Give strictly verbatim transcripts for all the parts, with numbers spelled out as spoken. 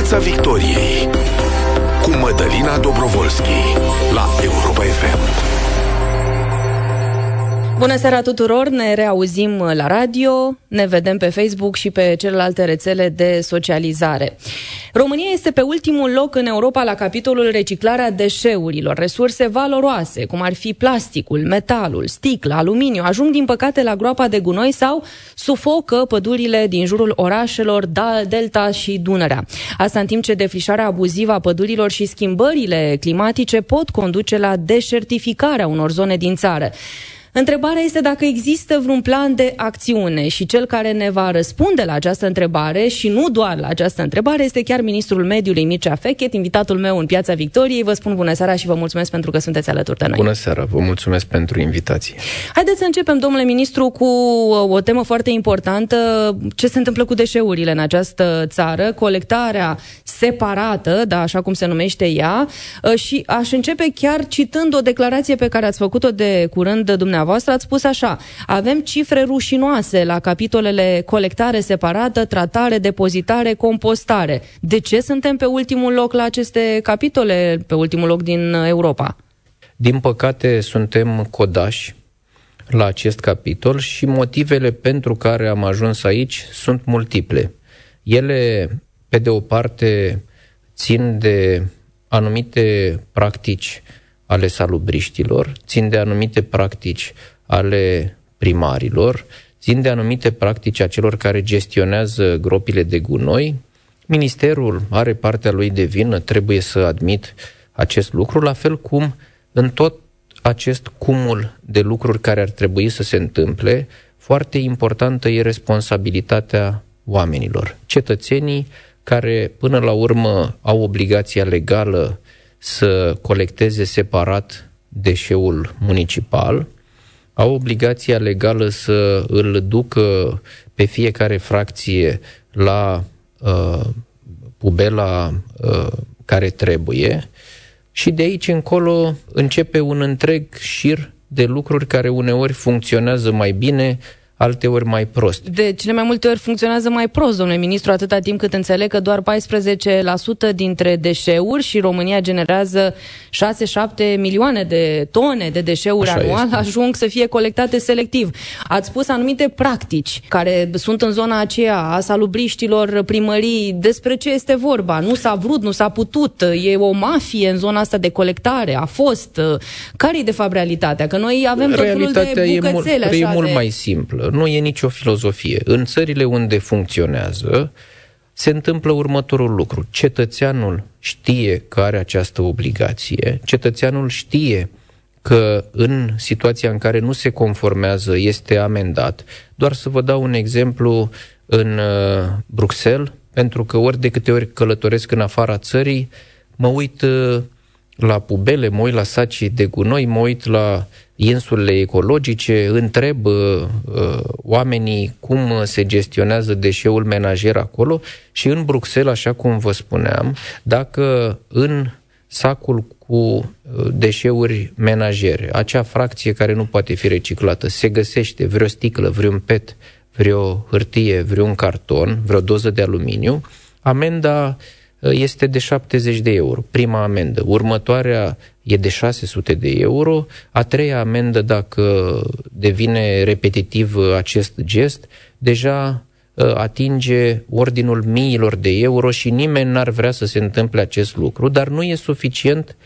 Piața Victoriei cu Mădălina Dobrovolski la Europa F M. Bună seara tuturor, ne reauzim la radio, ne vedem pe Facebook și pe celelalte rețele de socializare. România este pe ultimul loc în Europa la capitolul reciclarea deșeurilor. Resurse valoroase, cum ar fi plasticul, metalul, sticla, aluminiu, ajung din păcate la groapa de gunoi sau sufocă pădurile din jurul orașelor Delta și Dunărea. Asta în timp ce defrișarea abuzivă a pădurilor și schimbările climatice pot conduce la deșertificarea unor zone din țară. Întrebarea este dacă există vreun plan de acțiune și cel care ne va răspunde la această întrebare și nu doar la această întrebare este chiar ministrul mediului Mircea Fechet, invitatul meu în Piața Victoriei. Vă spun bună seara și vă mulțumesc pentru că sunteți alături de noi. Bună seara, vă mulțumesc pentru invitație. Haideți să începem, domnule ministru, cu o temă foarte importantă. Ce se întâmplă cu deșeurile în această țară? Colectarea separată, da, așa cum se numește ea, și aș începe chiar citând o declarație pe care ați făcut-o de curând dumneavoastră. Voastră ați spus așa: avem cifre rușinoase la capitolele colectare separată, tratare, depozitare, compostare. De ce suntem pe ultimul loc la aceste capitole, pe ultimul loc din Europa? Din păcate suntem codași la acest capitol și motivele pentru care am ajuns aici sunt multiple. Ele, pe de o parte, țin de anumite practici ale salubriștilor, țin de anumite practici ale primarilor, țin de anumite practici a celor care gestionează gropile de gunoi. Ministerul are partea lui de vină, trebuie să admit acest lucru, la fel cum în tot acest cumul de lucruri care ar trebui să se întâmple, foarte importantă e responsabilitatea oamenilor, cetățenii care până la urmă au obligația legală să colecteze separat deșeul municipal, au obligația legală să îl ducă pe fiecare fracție la uh, pubela uh, care trebuie și de aici încolo începe un întreg șir de lucruri care uneori funcționează mai bine, alteori mai prost. De cele mai multe ori funcționează mai prost, domnule ministru, atâta timp cât înțeleg că doar paisprezece la sută dintre deșeuri și România generează șase șapte milioane de tone de deșeuri Așa anual, este. ajung să fie colectate selectiv. Ați spus anumite practici care sunt în zona aceea a salubriștilor primării. Despre ce este vorba? Nu s-a vrut, nu s-a putut, e o mafie în zona asta de colectare, a fost. Care e de fapt realitatea? Că noi avem tot felul de bucățele e, mul, e mult de... mai simplă. Nu e nicio filozofie. În țările unde funcționează, se întâmplă următorul lucru. Cetățeanul știe că are această obligație, cetățeanul știe că în situația în care nu se conformează este amendat. Doar să vă dau un exemplu, în uh, Bruxelles, pentru că ori de câte ori călătoresc în afara țării, mă uit uh, la pubele, mă uit la sacii de gunoi, mă uit la insulele ecologice, întreb uh, uh, oamenii cum se gestionează deșeul menajer acolo și în Bruxelles, așa cum vă spuneam, dacă în sacul cu uh, deșeuri menajere, acea fracție care nu poate fi reciclată, se găsește vreo sticlă, vreun pet, vreo hârtie, vreun carton, vreo doză de aluminiu, amenda este de șaptezeci de euro, prima amendă. Următoarea e de șase sute de euro, a treia amendă, dacă devine repetitiv acest gest, deja atinge ordinul miilor de euro și nimeni n-ar vrea să se întâmple acest lucru, dar nu e suficient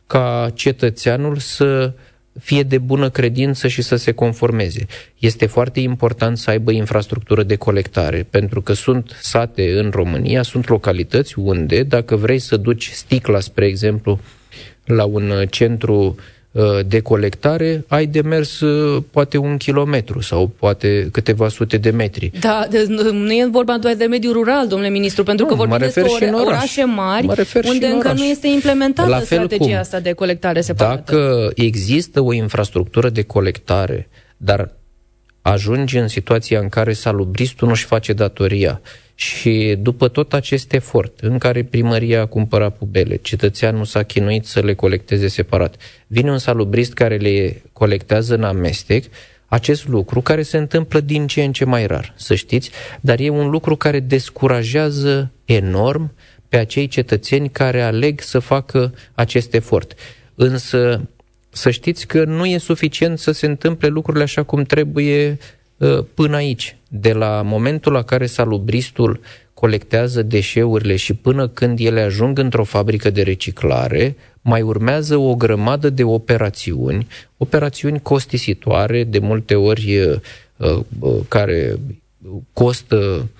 ca cetățeanul să fie de bună credință și să se conformeze. Este foarte important să aibă infrastructură de colectare, pentru că sunt sate în România, sunt localități unde, dacă vrei să duci sticla, spre exemplu, la un centru de colectare, ai de mers poate un kilometru sau poate câteva sute de metri. Da, de, nu e vorba doar de mediul rural, domnule ministru, pentru nu, că vorbim despre ore, orașe mari, unde încă nu este implementată strategia cum, asta de colectare separată. Dacă există o infrastructură de colectare, dar ajungi în situația în care salubristul nu-și face datoria și după tot acest efort în care primăria a cumpărat pubele, cetățeanul s-a chinuit să le colecteze separat, vine un salubrist care le colectează în amestec, acest lucru care se întâmplă din ce în ce mai rar, să știți, dar e un lucru care descurajează enorm pe acei cetățeni care aleg să facă acest efort. Însă să știți că nu e suficient să se întâmple lucrurile așa cum trebuie până aici. De la momentul la care salubristul colectează deșeurile și până când ele ajung într-o fabrică de reciclare, mai urmează o grămadă de operațiuni, operațiuni costisitoare, de multe ori care costă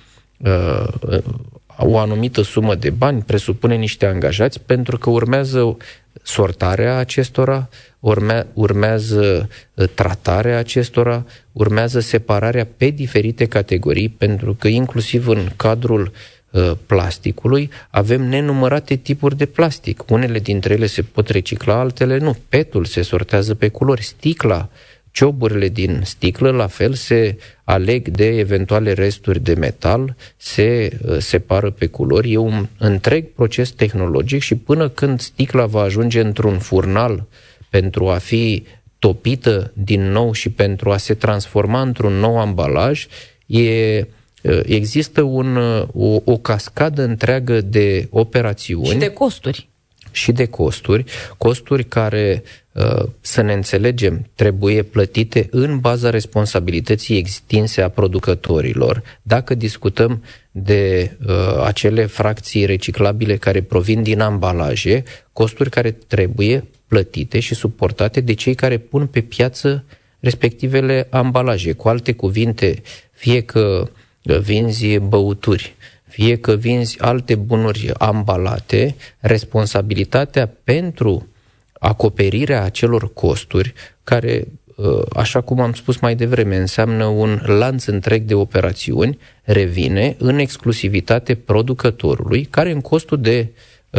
o anumită sumă de bani, presupune niște angajați, pentru că urmează sortarea acestora, urme, urmează tratarea acestora, urmează separarea pe diferite categorii, pentru că inclusiv în cadrul uh, plasticului avem nenumărate tipuri de plastic. Unele dintre ele se pot recicla, altele nu. Petul se sortează pe culori, sticla, cioburile din sticlă, la fel, se aleg de eventuale resturi de metal, se uh, separă pe culori. E un întreg proces tehnologic și până când sticla va ajunge într-un furnal pentru a fi topită din nou și pentru a se transforma într-un nou ambalaj, e, uh, există un, uh, o, o cascadă întreagă de operațiuni. Și de costuri. Și de costuri, costuri care, să ne înțelegem, trebuie plătite în baza responsabilității extinse a producătorilor. Dacă discutăm de uh, acele fracții reciclabile care provin din ambalaje, costuri care trebuie plătite și suportate de cei care pun pe piață respectivele ambalaje. Cu alte cuvinte, fie că vinzi băuturi, fie că vinzi alte bunuri ambalate, responsabilitatea pentru acoperirea acelor costuri, care, așa cum am spus mai devreme, înseamnă un lanț întreg de operațiuni, revine în exclusivitate producătorului, care în costul de,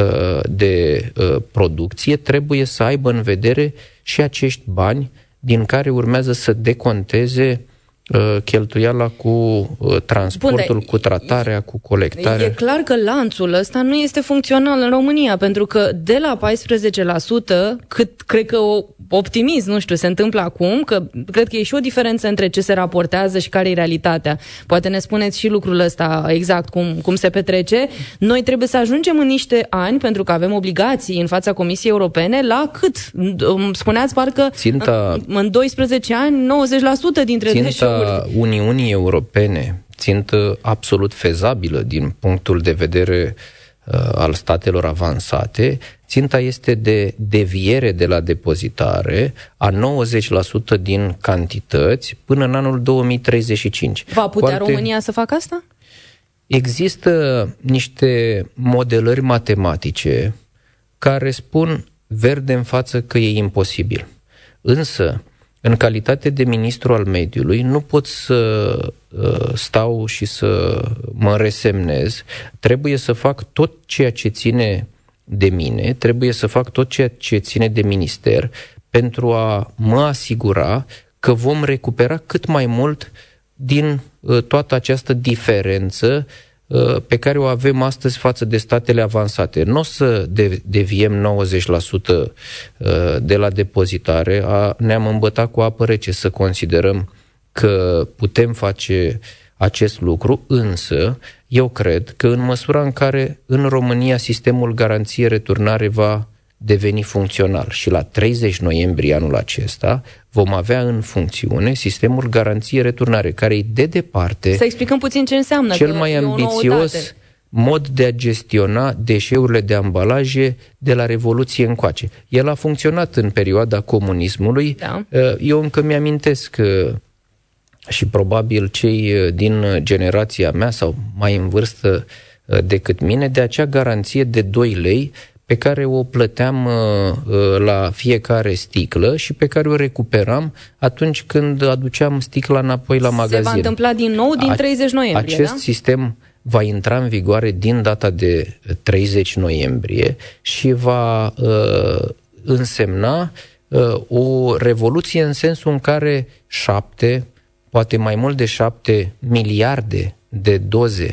de producție trebuie să aibă în vedere și acești bani din care urmează să deconteze cheltuiala cu transportul, Bun, cu tratarea, cu colectarea. E clar că lanțul ăsta nu este funcțional în România, pentru că de la paisprezece la sută, cât cred că o optimism, nu știu, se întâmplă acum, că cred că e și o diferență între ce se raportează și care e realitatea. Poate ne spuneți și lucrul ăsta exact cum, cum se petrece. Noi trebuie să ajungem în niște ani, pentru că avem obligații în fața Comisiei Europene, la cât? Spuneați parcă ținta, în, în doisprezece ani nouăzeci la sută dintre deșeuri. Uniunii Europene, țintă absolut fezabilă din punctul de vedere uh, al statelor avansate, ținta este de deviere de la depozitare a nouăzeci la sută din cantități până în anul două mii treizeci și cinci. Va putea Poate... România să facă asta? Există niște modelări matematice care spun verde în față că e imposibil. Însă, în calitate de ministru al mediului, nu pot să uh, stau și să mă resemnez. Trebuie să fac tot ceea ce ține de mine, trebuie să fac tot ceea ce ține de minister pentru a mă asigura că vom recupera cât mai mult din uh, toată această diferență uh, pe care o avem astăzi față de statele avansate. Nu o să de- deviem nouăzeci la sută uh, de la depozitare, a, ne-am îmbătat cu apă rece să considerăm că putem face acest lucru, însă eu cred că în măsura în care în România sistemul garanție-returnare va deveni funcțional și la treizeci noiembrie anul acesta vom avea în funcțiune sistemul garanție-returnare, care e de departe să explicăm puțin ce înseamnă, cel mai ambițios mod de a gestiona deșeurile de ambalaje de la Revoluție încoace. El a funcționat în perioada comunismului. Da. Eu încă mi-amintesc că și probabil cei din generația mea sau mai în vârstă decât mine, de acea garanție de doi lei pe care o plăteam la fiecare sticlă și pe care o recuperam atunci când aduceam sticla înapoi la magazin. Se va întâmpla din nou din treizeci noiembrie, Acest da? sistem va intra în vigoare din data de treizeci noiembrie și va uh, însemna uh, o revoluție în sensul în care șapte, poate mai mult de șapte miliarde de doze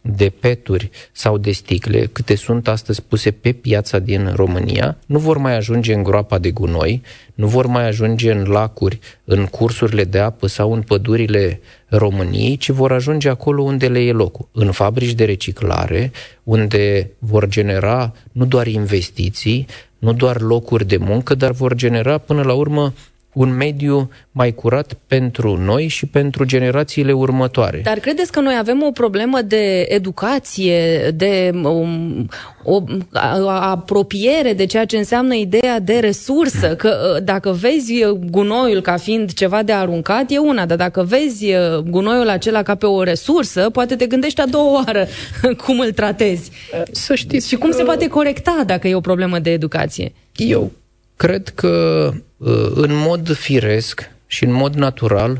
de peturi sau de sticle, câte sunt astăzi puse pe piața din România, nu vor mai ajunge în groapa de gunoi, nu vor mai ajunge în lacuri, în cursurile de apă sau în pădurile României, ci vor ajunge acolo unde le e locul, în fabrici de reciclare, unde vor genera nu doar investiții, nu doar locuri de muncă, dar vor genera până la urmă un mediu mai curat pentru noi și pentru generațiile următoare. Dar credeți că noi avem o problemă de educație, de um, o apropiere de ceea ce înseamnă ideea de resursă? Că dacă vezi gunoiul ca fiind ceva de aruncat, e una, dar dacă vezi gunoiul acela ca pe o resursă, poate te gândești a doua oară cum îl tratezi. Să știți și cum că... se poate corecta dacă e o problemă de educație? Eu cred că în mod firesc și în mod natural,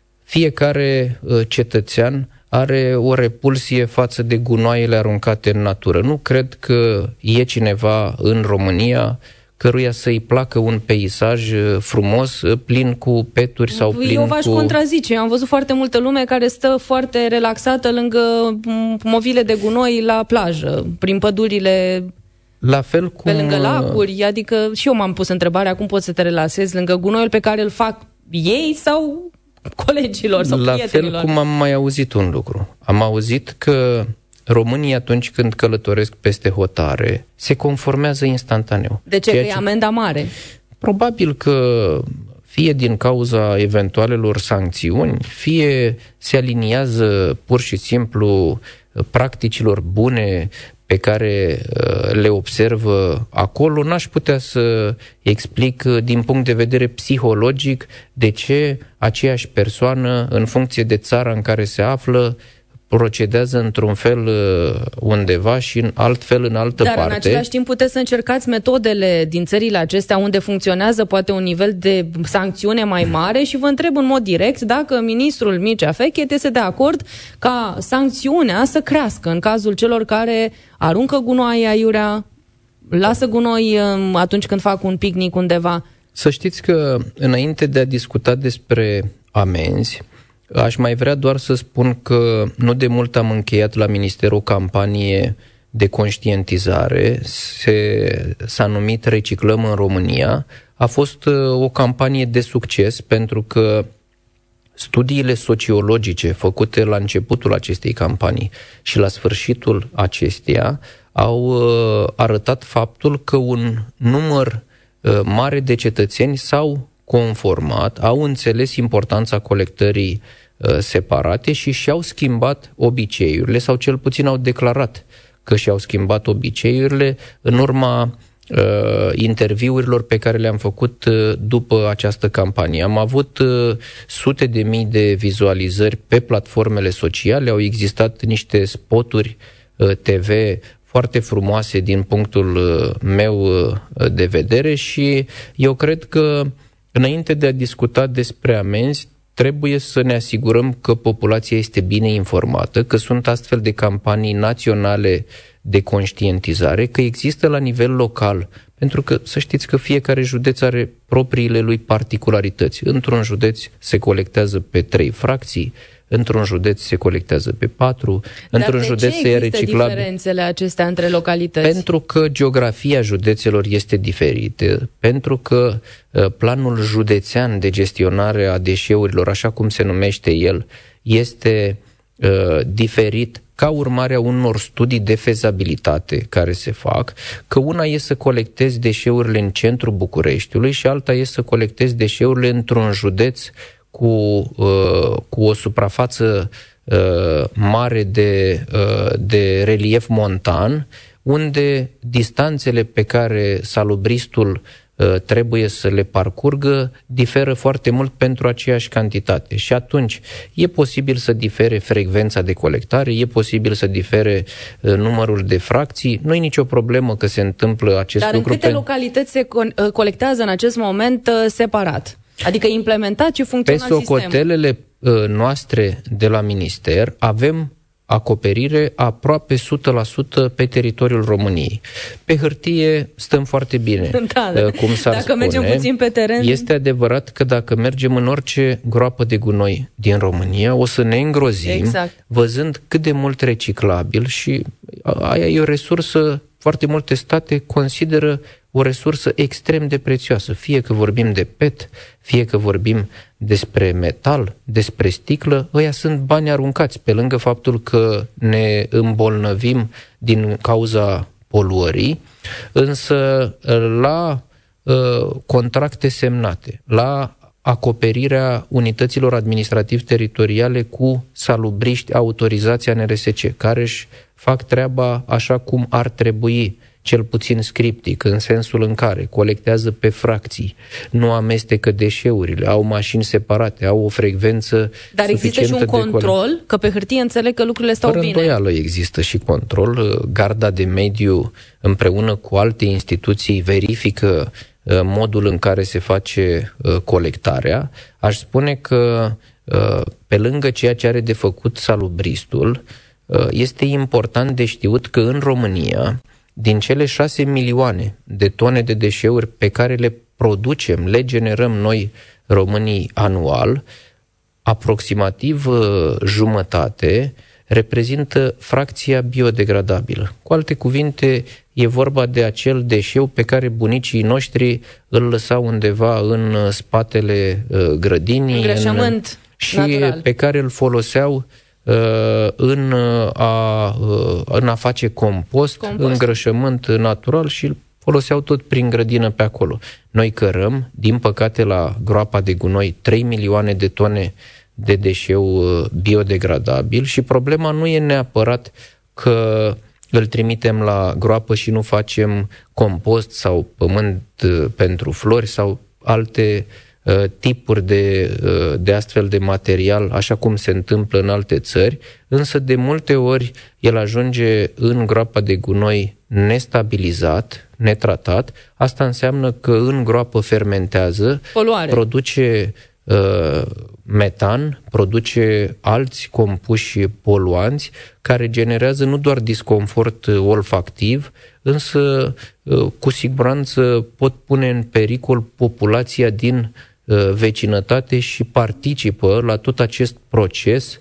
fiecare cetățean are o repulsie față de gunoaiele aruncate în natură. Nu cred că e cineva în România căruia să-i placă un peisaj frumos, plin cu peturi sau plin cu... Eu v-aș contrazice. Am văzut foarte multă lume care stă foarte relaxată lângă movile de gunoi la plajă, prin pădurile... La fel cum... Pe lângă lacuri, adică și eu m-am pus întrebarea cum poți să te relaxezi lângă gunoiul pe care îl fac ei sau colegilor sau La prietenilor. fel cum am mai auzit un lucru. Am auzit că românii atunci când călătoresc peste hotare se conformează instantaneu. De ce? Că e amenda mare. Probabil că fie din cauza eventualelor sancțiuni, fie se aliniază pur și simplu practicilor bune pe care uh, le observă acolo, n-aș putea să explic uh, din punct de vedere psihologic de ce aceeași persoană, în funcție de țara în care se află, procedează într-un fel uh, undeva și în alt fel în altă Dar parte. Dar în același timp puteți să încercați metodele din țările acestea unde funcționează poate un nivel de sancțiune mai mare și vă întreb în mod direct dacă ministrul Mircea Fechet este de acord ca sancțiunea să crească în cazul celor care aruncă gunoi aiurea, lasă gunoi atunci când fac un picnic undeva. Să știți că înainte de a discuta despre amenzi, aș mai vrea doar să spun că nu de mult am încheiat la Minister o campanie de conștientizare, se, s-a numit Reciclăm în România. A fost o campanie de succes pentru că studiile sociologice făcute la începutul acestei campanii și la sfârșitul acesteia au arătat faptul că un număr mare de cetățeni s-au conformat, au înțeles importanța colectării uh, separate și și-au schimbat obiceiurile sau cel puțin au declarat că și-au schimbat obiceiurile în urma uh, interviurilor pe care le-am făcut uh, după această campanie. Am avut uh, sute de mii de vizualizări pe platformele sociale, au existat niște spoturi uh, T V foarte frumoase din punctul uh, meu uh, de vedere și eu cred că înainte de a discuta despre amenzi, trebuie să ne asigurăm că populația este bine informată, că sunt astfel de campanii naționale de conștientizare, că există la nivel local, pentru că să știți că fiecare județ are propriile lui particularități. Într-un județ se colectează pe trei fracții, într-un județ se colectează pe patru, Dar într-un de județ ce se ia există reciclabil. diferențele acestea între localități? Pentru că geografia județelor este diferită, pentru că uh, planul județean de gestionare a deșeurilor, așa cum se numește el, este uh, diferit ca urmare a unor studii de fezabilitate care se fac, că una e să colectezi deșeurile în centrul Bucureștiului și alta e să colectezi deșeurile într-un județ cu, uh, cu o suprafață uh, mare de, uh, de relief montan, unde distanțele pe care salubristul uh, trebuie să le parcurgă diferă foarte mult pentru aceeași cantitate. Și atunci e posibil să difere frecvența de colectare, e posibil să difere uh, numărul de fracții, nu e nicio problemă că se întâmplă acest Dar lucru. Dar în câte pe... localități se con- colectează în acest moment uh, separat? Adică implementat și funcțional sistemul. Pe socotelele uh, noastre de la minister avem acoperire aproape o sută la sută pe teritoriul României. Pe hârtie stăm foarte bine, da, da. cum s-ar dacă spune. mergem puțin pe teren... Este adevărat că dacă mergem în orice groapă de gunoi din România, o să ne îngrozim, exact, văzând cât de mult reciclabil, și aia e o resursă, foarte multe state consideră o resursă extrem de prețioasă, fie că vorbim de P E T, fie că vorbim despre metal, despre sticlă, ăia sunt bani aruncați, pe lângă faptul că ne îmbolnăvim din cauza poluării, însă la uh, contracte semnate, la acoperirea unităților administrativ-teritoriale cu salubriști autorizația N R S C, care își fac treaba așa cum ar trebui, cel puțin scriptic, în sensul în care colectează pe fracții, nu amestecă deșeurile, au mașini separate, au o frecvență Dar există și un control? Cole... Că pe hârtie înțeleg că lucrurile stau Fără bine. Fără îndoială există și control. Garda de mediu, împreună cu alte instituții, verifică modul în care se face colectarea. Aș spune că, pe lângă ceea ce are de făcut salubristul, este important de știut că în România, din cele șase milioane de tone de deșeuri pe care le producem, le generăm noi românii anual, aproximativ jumătate reprezintă fracția biodegradabilă. Cu alte cuvinte, e vorba de acel deșeu pe care bunicii noștri îl lăsau undeva în spatele grădinii, îngrășământ în, și natural, pe care îl foloseau În a, în a face compost, compost, îngrășământ natural, și îl foloseau tot prin grădină pe acolo. Noi cărăm, din păcate, la groapa de gunoi trei milioane de tone de deșeu biodegradabil și problema nu e neapărat că îl trimitem la groapă și nu facem compost sau pământ pentru flori sau alte tipuri de, de astfel de material, așa cum se întâmplă în alte țări, însă de multe ori el ajunge în groapa de gunoi nestabilizat, netratat. Asta înseamnă că în groapă fermentează, poluare, produce uh, metan, produce alți compuși poluanți care generează nu doar disconfort olfactiv, însă uh, cu siguranță pot pune în pericol populația din vecinătate și participă la tot acest proces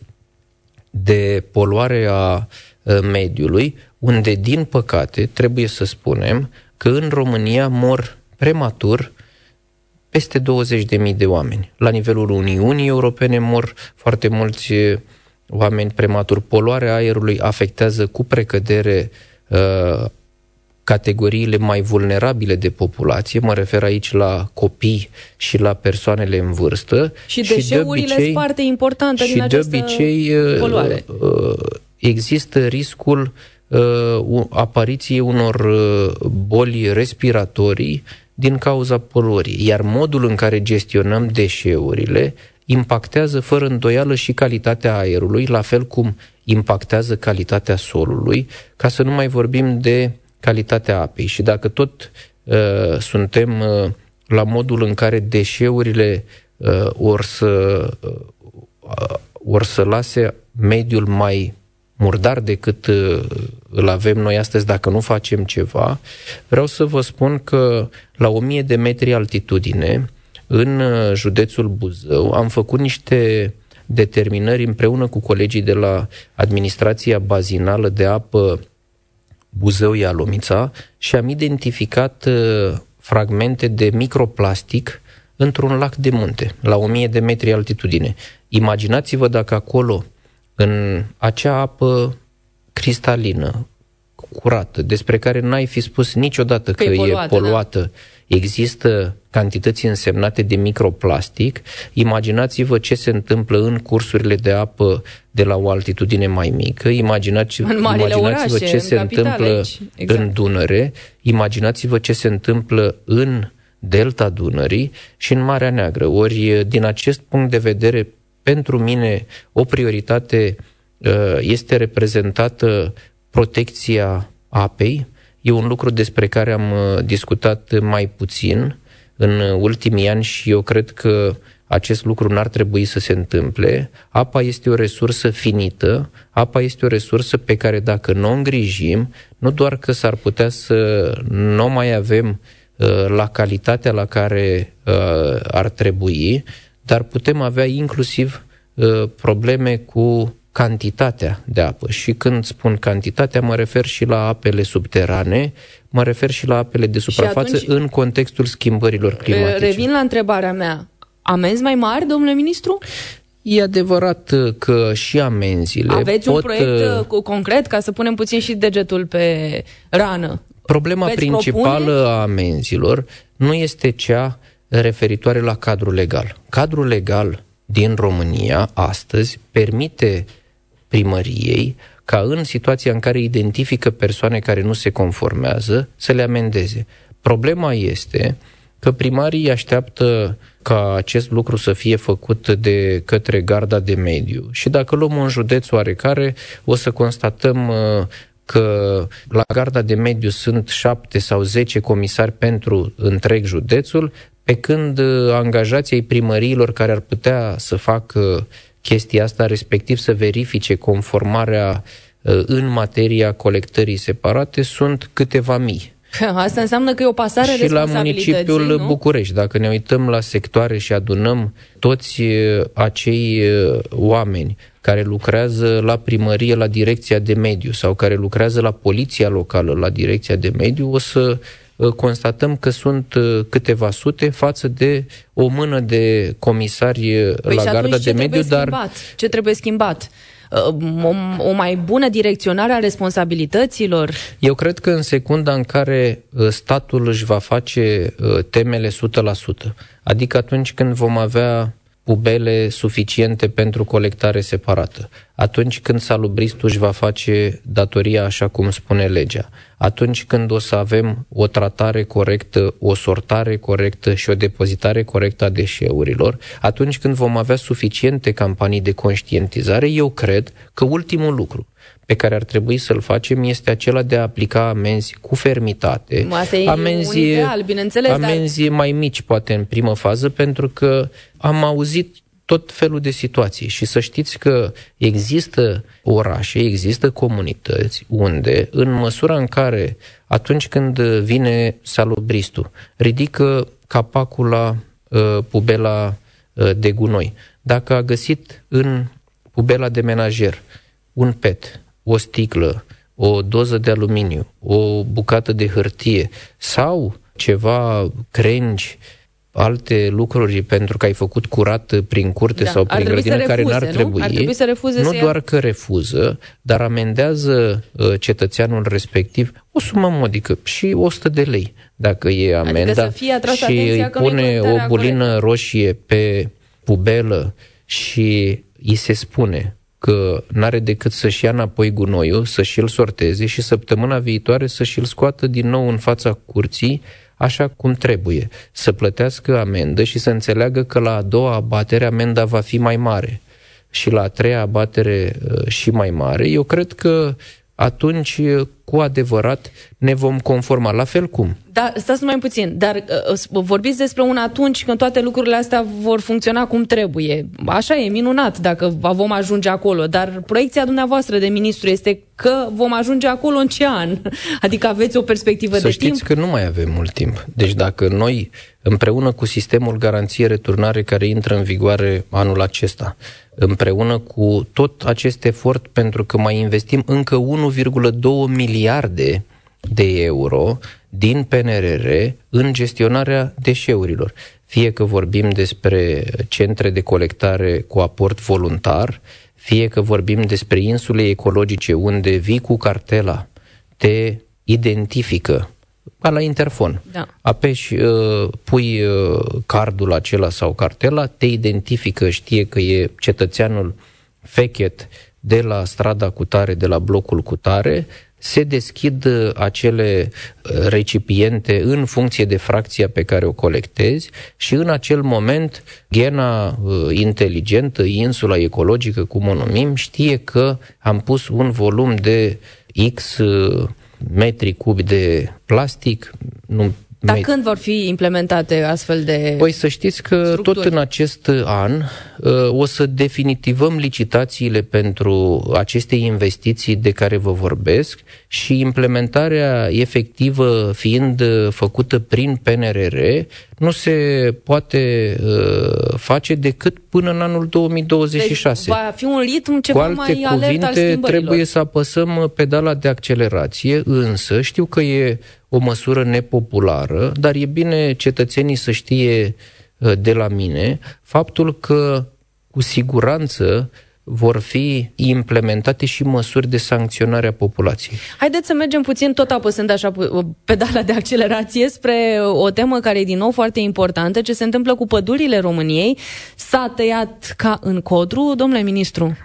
de poluare a mediului, unde, din păcate, trebuie să spunem că în România mor prematur peste douăzeci de mii de oameni. La nivelul Uniunii Europene mor foarte mulți oameni prematur. Poluarea aerului afectează cu precădere uh, categoriile mai vulnerabile de populație, mă refer aici la copii și la persoanele în vârstă. Și deșeurile sunt parte importantă din această obicei, poluare. Există riscul apariției unor boli respiratorii din cauza poluării, iar modul în care gestionăm deșeurile impactează fără îndoială și calitatea aerului, la fel cum impactează calitatea solului, ca să nu mai vorbim de calitatea apei. Și dacă tot uh, suntem uh, la modul în care deșeurile uh, or, să, uh, or să lase mediul mai murdar decât uh, îl avem noi astăzi dacă nu facem ceva, vreau să vă spun că la o mie de metri altitudine, în uh, județul Buzău, am făcut niște determinări împreună cu colegii de la Administrația Bazinală de Apă Buzău-Ialomița și am identificat uh, fragmente de microplastic într-un lac de munte, la o mie de metri altitudine. Imaginați-vă dacă acolo, în acea apă cristalină, curată, despre care n-ai fi spus niciodată că, că e poluată, e poluată, da, există cantități însemnate de microplastic, imaginați-vă ce se întâmplă în cursurile de apă de la o altitudine mai mică, imaginați, imaginați-vă orașe, ce se întâmplă aici. Exact. În Dunăre, imaginați-vă ce se întâmplă în delta Dunării și în Marea Neagră. Ori, din acest punct de vedere, pentru mine, o prioritate este reprezentată protecția apei. E un lucru despre care am discutat mai puțin în ultimii ani și eu cred că acest lucru n-ar trebui să se întâmple. Apa este o resursă finită, apa este o resursă pe care dacă nu o îngrijim, nu doar că s-ar putea să nu mai avem uh, la calitatea la care uh, ar trebui, dar putem avea inclusiv uh, probleme cu cantitatea de apă. Și când spun cantitatea, mă refer și la apele subterane, mă refer și la apele de suprafață atunci, în contextul schimbărilor climatice. Revin la întrebarea mea. Amenzi mai mari, domnule ministru? E adevărat că și amenziile Aveți pot... un proiect concret, ca să punem puțin și degetul pe rană? Problema Veți principală propune? a amenzilor nu este cea referitoare la cadrul legal. Cadrul legal din România astăzi permite primăriei ca în situația în care identifică persoane care nu se conformează să le amendeze. Problema este că primarii așteaptă ca acest lucru să fie făcut de către Garda de Mediu. Și dacă luăm un județ oarecare, o să constatăm că la Garda de Mediu sunt șapte sau zece comisari pentru întreg județul, pe când angajații primăriilor care ar putea să facă chestia asta, respectiv să verifice conformarea în materia colectării separate, sunt câteva mii. Asta înseamnă că e o pasare și la municipiul nu? București. Dacă ne uităm la sectoare și adunăm toți acei oameni care lucrează la primărie, la direcția de mediu sau care lucrează la poliția locală, la direcția de mediu, o să constatăm că sunt câteva sute față de o mână de comisari păi la Garda de Mediu. Dar schimbat? Ce trebuie schimbat? O, o mai bună direcționare a responsabilităților? Eu cred că în secunda în care statul își va face temele o sută la sută, adică atunci când vom avea pubele suficiente pentru colectare separată, atunci când salubristul își va face datoria așa cum spune legea, atunci când o să avem o tratare corectă, o sortare corectă și o depozitare corectă a deșeurilor, atunci când vom avea suficiente campanii de conștientizare, eu cred că ultimul lucru pe care ar trebui să-l facem este acela de a aplica amenzi cu fermitate. Asta e amenzi, un ideal, bineînțeles. Amenzi dar... mai mici, poate, în primă fază, pentru că am auzit tot felul de situații și să știți că există orașe, există comunități unde, în măsura în care, atunci când vine salubristul, ridică capacul la uh, pubela uh, de gunoi, dacă a găsit în pubela de menajer un pet, o sticlă, o doză de aluminiu, o bucată de hârtie sau ceva crengi, alte lucruri pentru că ai făcut curat prin curte da, sau prin grădină refuze, care n-ar nu? trebui, ar trebui să refuze nu să doar ia... că refuză, dar amendează uh, cetățeanul respectiv o sumă modică și o sută de lei dacă e amenda adică și îi pune o bulină corectă. roșie pe pubelă și îi se spune că n-are decât să-și ia înapoi gunoiul, să-și îl sorteze și săptămâna viitoare să-și îl scoată din nou în fața curții, așa cum trebuie, să plătească amendă și să înțeleagă că la a doua abatere amenda va fi mai mare și la a treia abatere și mai mare. Eu cred că atunci, cu adevărat, ne vom conforma. La fel cum? Da, stați mai puțin, dar uh, vorbiți despre un atunci când toate lucrurile astea vor funcționa cum trebuie. Așa e, minunat dacă vom ajunge acolo, dar proiecția dumneavoastră de ministru este că vom ajunge acolo în ce an? Adică aveți o perspectivă Să de timp? Să știți că nu mai avem mult timp. Deci dacă noi, împreună cu sistemul garanție-returnare care intră în vigoare anul acesta, împreună cu tot acest efort, pentru că mai investim încă unu virgulă doi miliarde de euro din P N R R în gestionarea deșeurilor. Fie că vorbim despre centre de colectare cu aport voluntar, fie că vorbim despre insule ecologice unde vii cu cartela, te identifică, ca la interfon. Da. Apeși, uh, pui uh, cardul acela sau cartela, te identifică, știe că e cetățeanul fechet de la strada cutare, de la blocul cutare, se deschid acele recipiente în funcție de fracția pe care o colectezi și în acel moment ghena inteligentă, insula ecologică, cum o numim, știe că am pus un volum de X metri cubi de plastic, nu Dar când vor fi implementate astfel de Păi să știți că structuri? Tot în acest an o să definitivăm licitațiile pentru aceste investiții de care vă vorbesc și implementarea efectivă fiind făcută prin P N R R nu se poate face decât până în anul două mii douăzeci și șase. Deci va fi un ritm ceva mai alert al schimbărilor. Trebuie să apăsăm pedala de accelerație, însă știu că e o măsură nepopulară, dar e bine cetățenii să știe de la mine faptul că cu siguranță vor fi implementate și măsuri de sancționare a populației. Haideți să mergem puțin, tot apăsând așa pedala de accelerație, spre o temă care e din nou foarte importantă, ce se întâmplă cu pădurile României. S-a tăiat ca în codru, domnule ministru?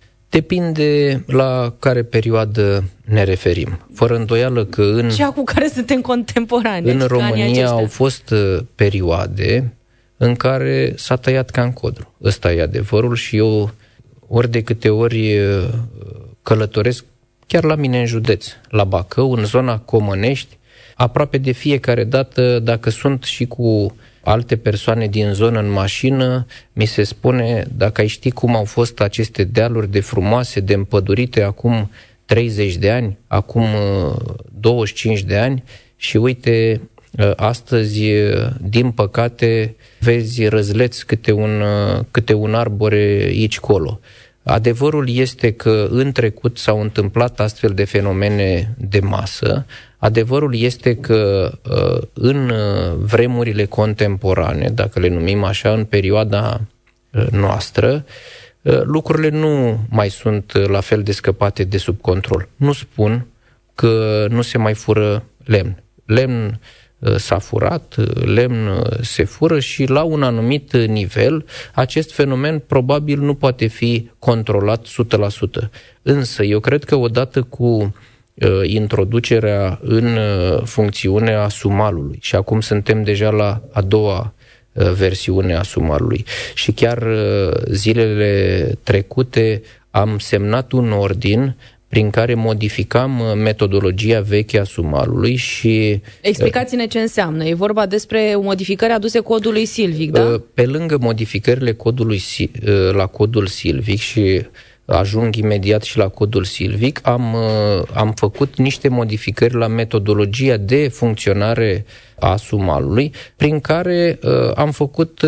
Depinde la care perioadă ne referim. Fără îndoială că în... Cea cu care suntem contemporani. În România au fost perioade în care s-a tăiat ca în codru. Ăsta e adevărul și eu ori de câte ori călătoresc chiar la mine în județ, la Bacău, în zona Comănești, aproape de fiecare dată, dacă sunt și cu alte persoane din zonă în mașină, mi se spune, dacă ai ști cum au fost aceste dealuri de frumoase, de împădurite acum treizeci de ani, acum douăzeci și cinci de ani și uite, astăzi, din păcate, vezi răzleți câte un, câte un arbore aici-colo. Adevărul este că în trecut s-au întâmplat astfel de fenomene de masă. Adevărul este că în vremurile contemporane, dacă le numim așa, în perioada noastră, lucrurile nu mai sunt la fel de scăpate de sub control. Nu spun că nu se mai fură lemn. Lemn s-a furat, lemn se fură și la un anumit nivel acest fenomen probabil nu poate fi controlat o sută la sută. Însă eu cred că odată cu uh, introducerea în uh, funcțiune a sumalului și acum suntem deja la a doua uh, versiune a sumalului și chiar uh, zilele trecute am semnat un ordin prin care modificam metodologia veche a sumalului și... Explicați-ne ce înseamnă. E vorba despre modificări aduse codului Silvic, da? Pe lângă modificările codului la codul Silvic și ajung imediat și la codul Silvic, am, am făcut niște modificări la metodologia de funcționare a sumalului, prin care am făcut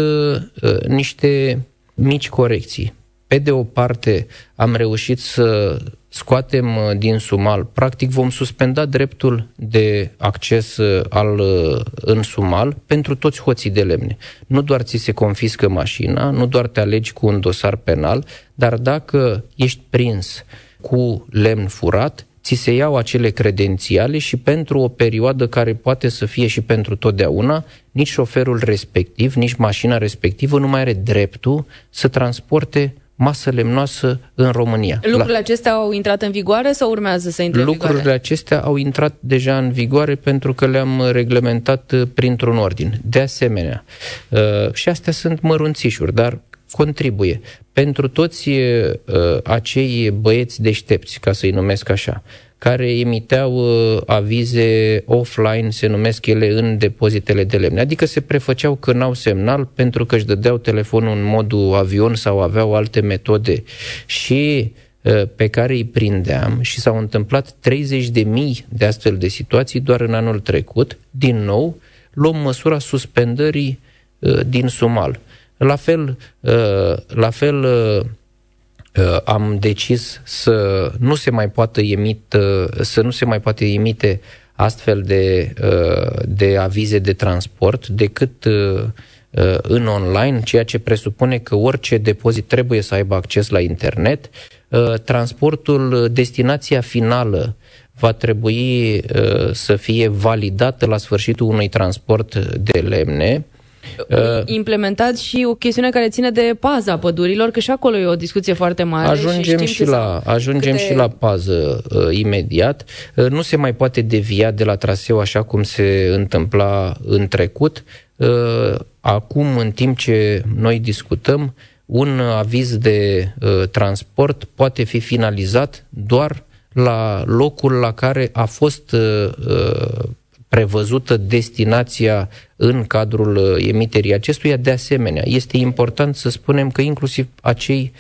niște mici corecții. Pe de o parte, am reușit să scoatem din sumal, practic vom suspenda dreptul de acces al, în sumal pentru toți hoții de lemne. Nu doar ți se confiscă mașina, nu doar te alegi cu un dosar penal, dar dacă ești prins cu lemn furat, ți se iau acele credențiale și pentru o perioadă care poate să fie și pentru totdeauna, nici șoferul respectiv, nici mașina respectivă nu mai are dreptul să transporte masă lemnoasă în România. Lucrurile La... acestea au intrat în vigoare sau urmează să intre în vigoare? Lucrurile acestea au intrat deja în vigoare pentru că le-am reglementat printr-un ordin. De asemenea, uh, și astea sunt mărunțișuri, dar contribuie. Pentru toți uh, acei băieți deștepți, ca să-i numesc așa, care emiteau uh, avize offline, se numesc ele, în depozitele de lemne. Adică se prefăceau că n-au semnal pentru că își dădeau telefonul în modul avion sau aveau alte metode și uh, pe care îi prindeam și s-au întâmplat treizeci de mii de astfel de situații doar în anul trecut. Din nou, luăm măsura suspendării uh, din sumal. La fel, uh, la fel uh, am decis să nu se mai poată emite, să nu se mai poate emite astfel de, de avize de transport decât în online, ceea ce presupune că orice depozit trebuie să aibă acces la internet. Transportul, destinația finală va trebui să fie validată la sfârșitul unui transport de lemne. Implementat și o chestiune care ține de paza pădurilor, că și acolo e o discuție foarte mare. Ajungem și, și la, ajungem câte... și la pază uh, imediat. Uh, nu se mai poate devia de la traseu așa cum se întâmpla în trecut. Uh, acum, în timp ce noi discutăm, un aviz de uh, transport poate fi finalizat doar la locul la care a fost uh, prevăzută destinația în cadrul emiterii acestuia. De asemenea, este important să spunem că inclusiv acei,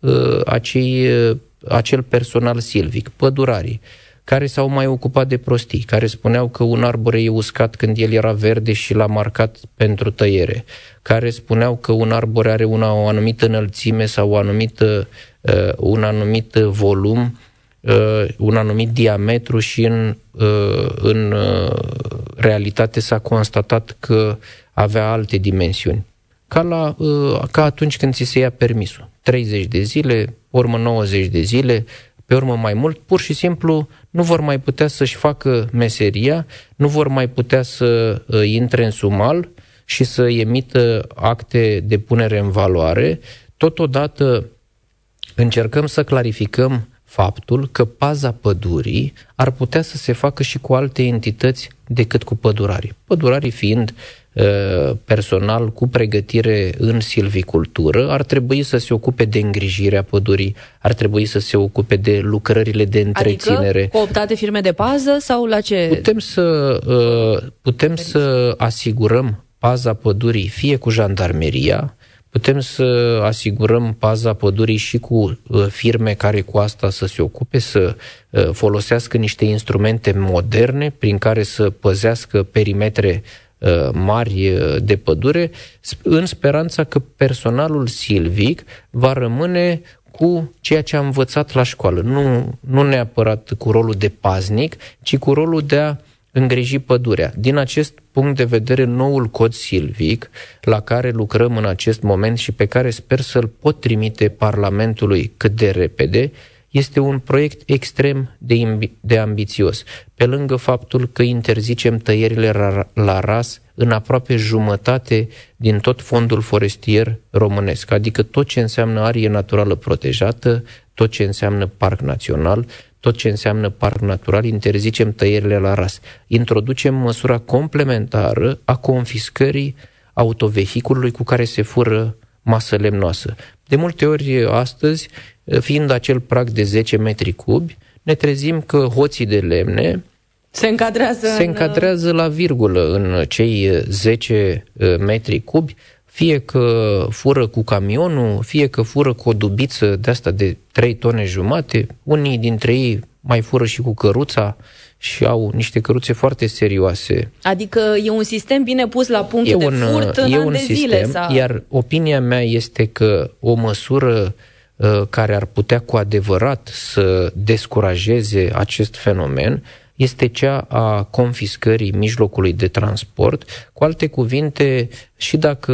acei, acel personal silvic, pădurarii, care s-au mai ocupat de prostii, care spuneau că un arbore e uscat când el era verde și l-a marcat pentru tăiere, care spuneau că un arbore are una, o anumită înălțime sau o anumită, uh, un anumit volum, uh, un anumit diametru și în, uh, în uh, realitate s-a constatat că avea alte dimensiuni. Ca, la, uh, ca atunci când ți se ia permisul. treizeci de zile, urmă nouăzeci de zile, pe urmă mai mult, pur și simplu nu vor mai putea să-și facă meseria, nu vor mai putea să uh, intre în sumal și să emită acte de punere în valoare. Totodată încercăm să clarificăm faptul că paza pădurii ar putea să se facă și cu alte entități decât cu pădurarii. Pădurarii fiind uh, personal cu pregătire în silvicultură, ar trebui să se ocupe de îngrijirea pădurii, ar trebui să se ocupe de lucrările de întreținere. Adică cooptate firme de pază sau la ce? Putem să, uh, putem să asigurăm paza pădurii fie cu jandarmeria, putem să asigurăm paza pădurii și cu uh, firme care cu asta să se ocupe, să uh, folosească niște instrumente moderne prin care să păzească perimetre uh, mari uh, de pădure, în speranța că personalul silvic va rămâne cu ceea ce a învățat la școală. Nu, nu neapărat cu rolul de paznic, ci cu rolul de a îngriji pădurea. Din acest punct de vedere, noul cod silvic, la care lucrăm în acest moment și pe care sper să-l pot trimite Parlamentului cât de repede, este un proiect extrem de, imbi- de ambițios. Pe lângă faptul că interzicem tăierile la, la ras în aproape jumătate din tot fondul forestier românesc, adică tot ce înseamnă arie naturală protejată, tot ce înseamnă parc național, tot ce înseamnă parc natural, interzicem tăierile la ras. Introducem măsura complementară a confiscării autovehiculului cu care se fură masă lemnoasă. De multe ori astăzi, fiind acel prag de zece metri cubi, ne trezim că hoții de lemne se încadrează, se încadrează în... la virgulă în cei zece metri cubi, fie că fură cu camionul, fie că fură cu o dubiță de asta de trei tone jumate, unii dintre ei mai fură și cu căruța și au niște căruțe foarte serioase. Adică e un sistem bine pus la punct e de un, furt în e an un de sistem, zile. Sau... Iar opinia mea este că o măsură uh, care ar putea cu adevărat să descurajeze acest fenomen este cea a confiscării mijlocului de transport. Cu alte cuvinte, și dacă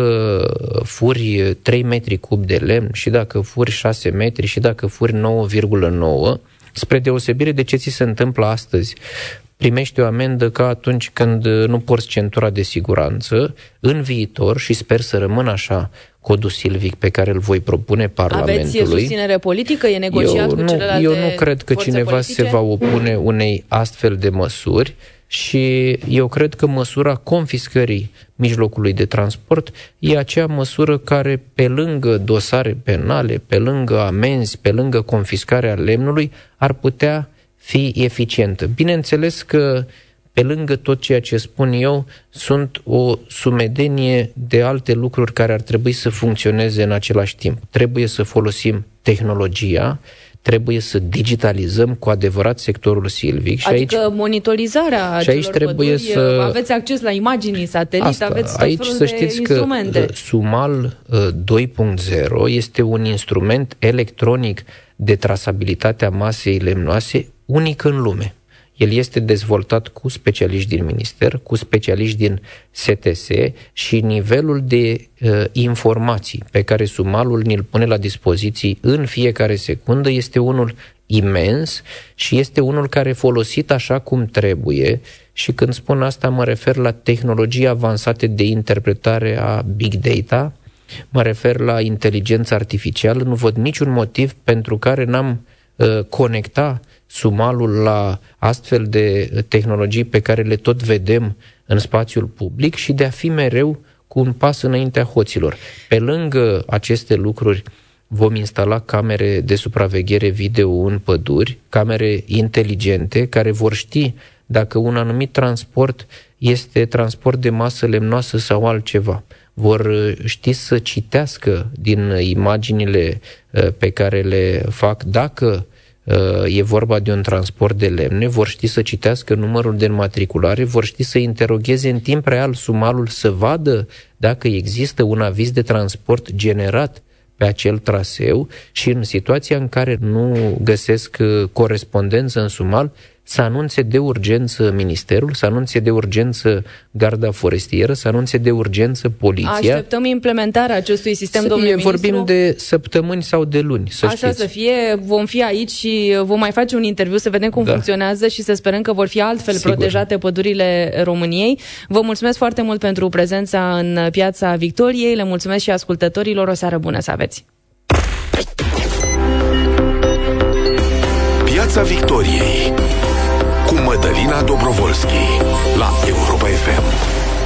furi trei metri cub de lemn, și dacă furi șase metri, și dacă furi nouă virgulă nouă, spre deosebire de ce ți se întâmplă astăzi, primești o amendă ca atunci când nu porți centura de siguranță, în viitor, și sper să rămână așa, codul silvic pe care îl voi propune Parlamentului. Aveți susținere politică? E negociat eu cu nu, celelalte Eu nu cred că cineva politice? se va opune unei astfel de măsuri și eu cred că măsura confiscării mijlocului de transport e acea măsură care, pe lângă dosare penale, pe lângă amenzi, pe lângă confiscarea lemnului, ar putea fi eficientă. Bineînțeles că pe lângă tot ceea ce spun eu, sunt o sumedenie de alte lucruri care ar trebui să funcționeze în același timp. Trebuie să folosim tehnologia, trebuie să digitalizăm cu adevărat sectorul silvic. Și adică aici, monitorizarea și aici celor trebuie păduri, să... aveți acces la imaginii, satelit, Asta, aveți tot aici felul să de știți instrumente. Că Sumal doi punct zero este un instrument electronic de trasabilitate a masei lemnoase unic în lume. El este dezvoltat cu specialiști din minister, cu specialiști din S T S și nivelul de uh, informații pe care Sumalul ni-l pune la dispoziție în fiecare secundă este unul imens și este unul care, folosit așa cum trebuie, și când spun asta mă refer la tehnologii avansate de interpretare a big data, mă refer la inteligență artificială, nu văd niciun motiv pentru care n-am uh, conecta Sumalul la astfel de tehnologii pe care le tot vedem în spațiul public și de a fi mereu cu un pas înaintea hoților. Pe lângă aceste lucruri vom instala camere de supraveghere video în păduri, camere inteligente care vor ști dacă un anumit transport este transport de masă lemnoasă sau altceva. Vor ști să citească din imaginile pe care le fac dacă e vorba de un transport de lemne, vor ști să citească numărul de înmatriculare, vor ști să interogheze în timp real sumalul, să vadă dacă există un aviz de transport generat pe acel traseu și în situația în care nu găsesc corespondență în sumal, să anunțe de urgență ministerul, să anunțe de urgență garda forestieră, să anunțe de urgență poliția. Așteptăm implementarea acestui sistem, să domnule ministru. Vorbim de săptămâni sau de luni, să Așa știți. să fie, vom fi aici și vom mai face un interviu să vedem cum da. funcționează și să sperăm că vor fi altfel Sigur. protejate pădurile României. Vă mulțumesc foarte mult pentru prezența în Piața Victoriei, le mulțumesc și ascultătorilor, o seară bună să aveți! Piața Victoriei cu Mădălina Dobrovolski la Europa F M.